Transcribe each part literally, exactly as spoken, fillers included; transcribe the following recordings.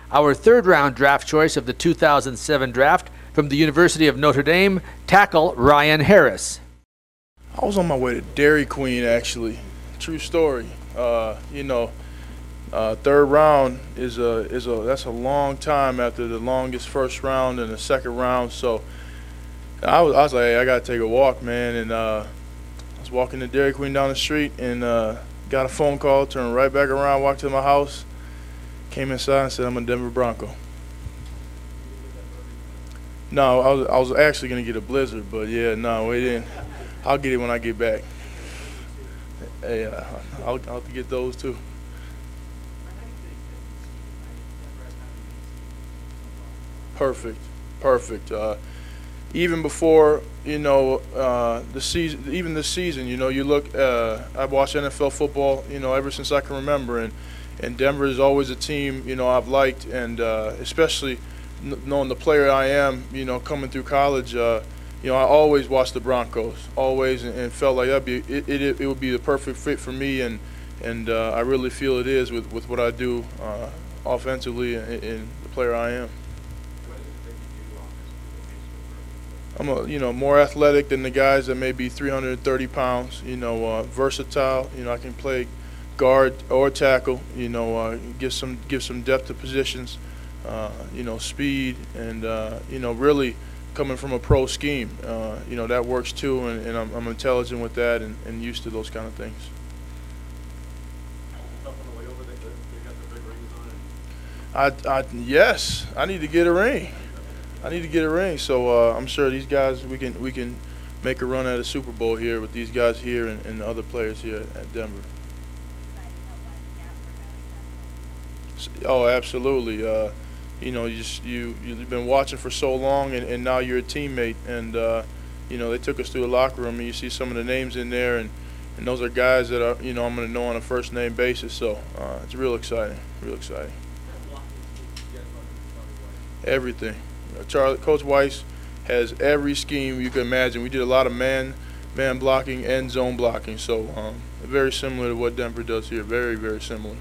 our third round draft choice of the two thousand seven draft from the University of Notre Dame, tackle Ryan Harris. I was on my way to Dairy Queen, actually. True story. Uh, you know, uh, third round is a is a that's a long time after the longest first round and the second round. So I was I was like, hey, I gotta take a walk, man. And uh, I was walking to Dairy Queen down the street and uh, got a phone call. Turned right back around, walked to my house, came inside and said, I'm a Denver Bronco. No, I was I was actually gonna get a Blizzard, but yeah, no, we didn't. I'll get it when I get back. Hey, uh, I'll, I'll get those too. Perfect, perfect. Uh, even before, you know, uh, the season, even this season, you know, you look. Uh, I've watched N F L football, you know, ever since I can remember, and and Denver is always a team, you know, I've liked, and uh, especially knowing the player I am, you know, coming through college. Uh, You know, I always watched the Broncos, always, and, and felt like that'd be it, it. It would be the perfect fit for me, and and uh, I really feel it is with, with what I do uh, offensively and, and the player I am. I'm a you know more athletic than the guys that may be three hundred thirty pounds. You know, uh, versatile. You know, I can play guard or tackle. You know, uh, give some give some depth to positions. Uh, you know, speed, and uh, you know really. Coming from a pro scheme, uh, you know, that works too, and, and I'm, I'm intelligent with that and, and used to those kind of things. I, I, yes, I need to get a ring. I need to get a ring. So uh, I'm sure these guys, we can we can make a run at a Super Bowl here with these guys here and, and the other players here at Denver. Oh, absolutely. Uh, You know, you just you you've been watching for so long, and, and now you're a teammate. And uh, you know, they took us through the locker room, and you see some of the names in there, and, and those are guys that are you know I'm going to know on a first name basis. So uh, it's real exciting, real exciting. Everything. You know, Charlie, Coach Weiss has every scheme you can imagine. We did a lot of man man blocking and zone blocking. So um, very similar to what Denver does here. Very very similar.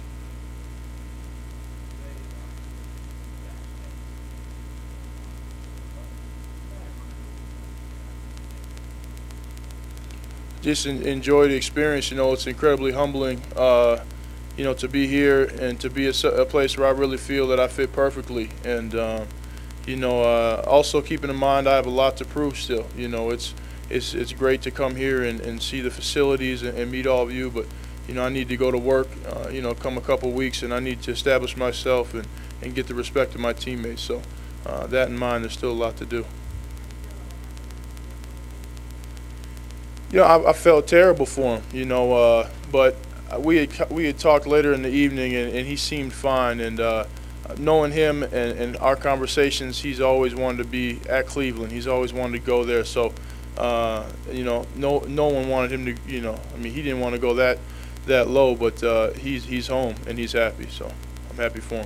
Just in, enjoy the experience. You know, it's incredibly humbling, uh, you know, to be here and to be a, a place where I really feel that I fit perfectly. And, um, you know, uh, also keeping in mind I have a lot to prove still. You know, it's it's it's great to come here and, and see the facilities and, and meet all of you, but, you know, I need to go to work, uh, you know, come a couple weeks, and I need to establish myself and, and get the respect of my teammates. So uh, that in mind, there's still a lot to do. You know, I, I felt terrible for him, you know, uh, but we had we had talked later in the evening, and, and he seemed fine. And uh, knowing him and, and our conversations, he's always wanted to be at Cleveland. He's always wanted to go there. So, uh, you know, no no one wanted him to, you know, I mean, he didn't want to go that that low, but uh, he's he's home and he's happy. So I'm happy for him.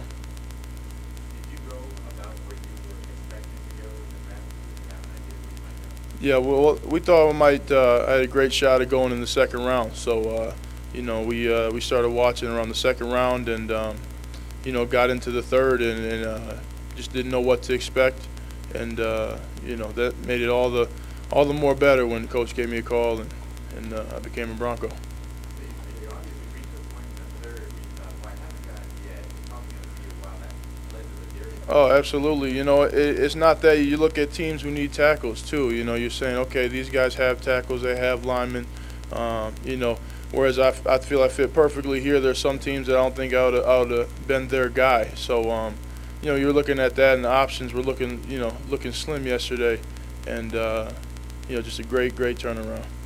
Yeah, well, we thought we might. Uh, I had a great shot at going in the second round. So, uh, you know, we uh, we started watching around the second round, and um, you know, got into the third, and, and uh, just didn't know what to expect, and uh, you know, that made it all the all the more better when Coach gave me a call, and and uh, I became a Bronco. Oh, absolutely. You know, it, it's not that. You look at teams who need tackles too. You know, you're saying, okay, these guys have tackles, they have linemen. Um, you know, whereas I, I feel I fit perfectly here. There's some teams that I don't think I would I would have been their guy. So, um, you know, you're looking at that, and the options were looking, you know, looking slim yesterday, and uh, you know, just a great, great turnaround.